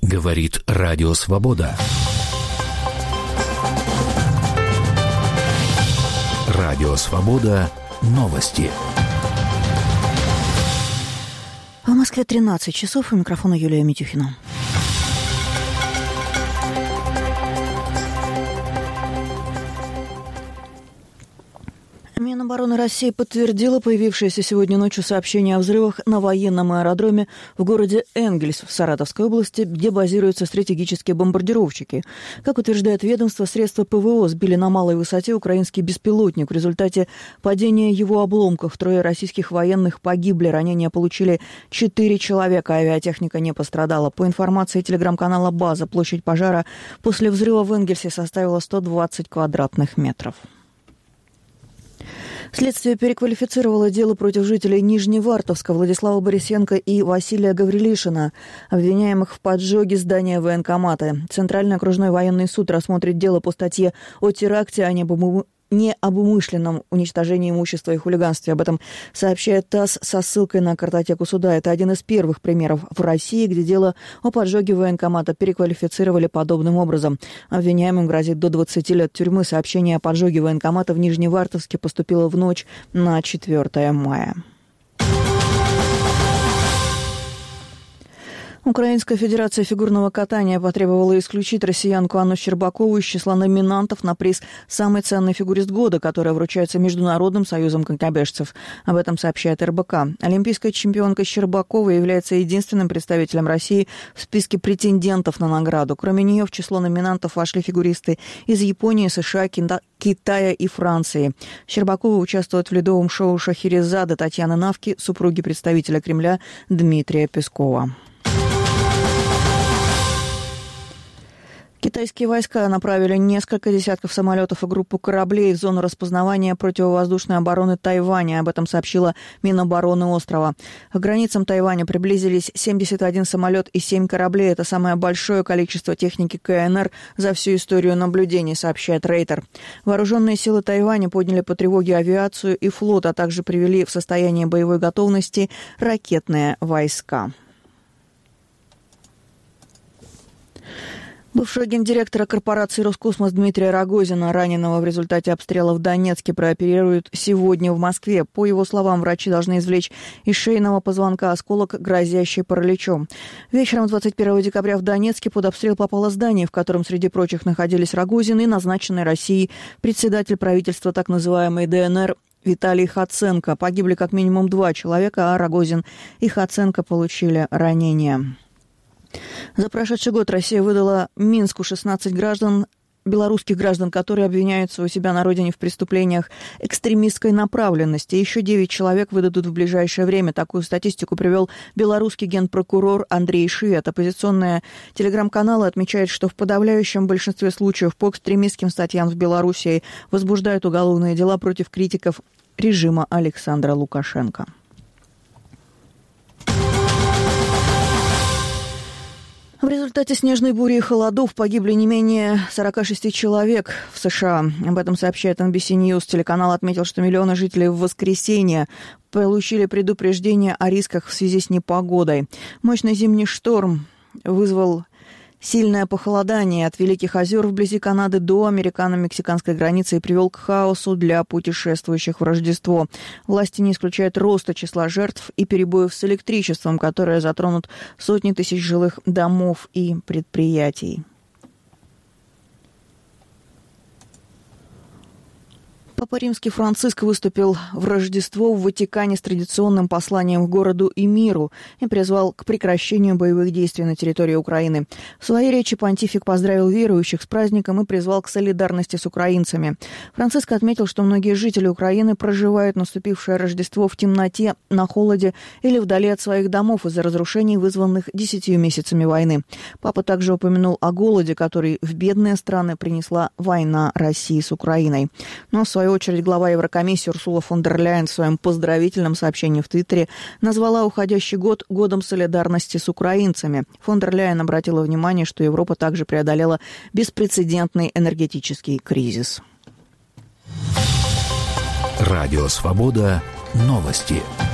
Говорит Радио Свобода. Радио Свобода. Новости. В Москве 13 часов. У микрофона Юлия Митюхина. Минобороны России подтвердила появившееся сегодня ночью сообщение о взрывах на военном аэродроме в городе Энгельс в Саратовской области, где базируются стратегические бомбардировщики. Как утверждает ведомство, средства ПВО сбили на малой высоте украинский беспилотник. В результате падения его обломков 3 российских военных погибли. Ранения получили 4 человека. Авиатехника не пострадала. По информации телеграм-канала «База», площадь пожара после взрыва в Энгельсе составила 120 квадратных метров. Следствие переквалифицировало дело против жителей Нижневартовска Владислава Борисенко и Василия Гаврилишина, обвиняемых в поджоге здания военкомата. Центральный окружной военный суд рассмотрит дело по статье о теракте, а не об умышленном уничтожении имущества и хулиганстве. Об этом сообщает ТАСС со ссылкой на картотеку суда. Это один из первых примеров в России, где дело о поджоге военкомата переквалифицировали подобным образом. Обвиняемым грозит до 20 лет тюрьмы. Сообщение о поджоге военкомата в Нижневартовске поступило в ночь на 4 мая. Украинская федерация фигурного катания потребовала исключить россиянку Анну Щербакову из числа номинантов на приз «Самый ценный фигурист года», который вручается Международным союзом конькобежцев. Об этом сообщает РБК. Олимпийская чемпионка Щербакова является единственным представителем России в списке претендентов на награду. Кроме нее в число номинантов вошли фигуристы из Японии, США, Китая и Франции. Щербакова участвует в ледовом шоу «Шахерезада» Татьяны Навки, супруги представителя Кремля Дмитрия Пескова. Китайские войска направили несколько десятков самолетов и группу кораблей в зону распознавания противовоздушной обороны Тайваня. Об этом сообщила Минобороны острова. К границам Тайваня приблизились 71 самолет и 7 кораблей. Это самое большое количество техники КНР за всю историю наблюдений, сообщает Рейтер. Вооруженные силы Тайваня подняли по тревоге авиацию и флот, а также привели в состояние боевой готовности ракетные войска. Бывшего гендиректора корпорации «Роскосмос» Дмитрия Рогозина, раненого в результате обстрела в Донецке, прооперируют сегодня в Москве. По его словам, врачи должны извлечь из шейного позвонка осколок, грозящий параличом. Вечером 21 декабря в Донецке под обстрел попало здание, в котором среди прочих находились Рогозин и назначенный Россией председатель правительства так называемой ДНР Виталий Хоценко. Погибли как минимум 2 человека, а Рогозин и Хоценко получили ранения. За прошедший год Россия выдала Минску 16 белорусских граждан, которые обвиняются у себя на родине в преступлениях экстремистской направленности. Еще 9 человек выдадут в ближайшее время. Такую статистику привел белорусский генпрокурор Андрей Швед. Оппозиционные телеграм-каналы отмечают, что в подавляющем большинстве случаев по экстремистским статьям в Белоруссии возбуждают уголовные дела против критиков режима Александра Лукашенко. В результате снежной бури и холодов погибли не менее 46 человек в США. Об этом сообщает NBC News. Телеканал отметил, что миллионы жителей в воскресенье получили предупреждение о рисках в связи с непогодой. Мощный зимний шторм вызвал сильное похолодание от Великих озер вблизи Канады до американо-мексиканской границы и привел к хаосу для путешествующих в Рождество. Власти не исключают роста числа жертв и перебоев с электричеством, которые затронут сотни тысяч жилых домов и предприятий. Папа Римский Франциск выступил в Рождество в Ватикане с традиционным посланием к городу и миру и призвал к прекращению боевых действий на территории Украины. В своей речи понтифик поздравил верующих с праздником и призвал к солидарности с украинцами. Франциск отметил, что многие жители Украины проживают наступившее Рождество в темноте, на холоде или вдали от своих домов из-за разрушений, вызванных 10 месяцами войны. Папа также упомянул о голоде, который в бедные страны принесла война России с Украиной. Но в свою очередь, глава Еврокомиссии Урсула фон дер Ляйен в своем поздравительном сообщении в Твиттере назвала уходящий год годом солидарности с украинцами. Фон дер Ляйен обратила внимание, что Европа также преодолела беспрецедентный энергетический кризис. Радио «Свобода». Новости.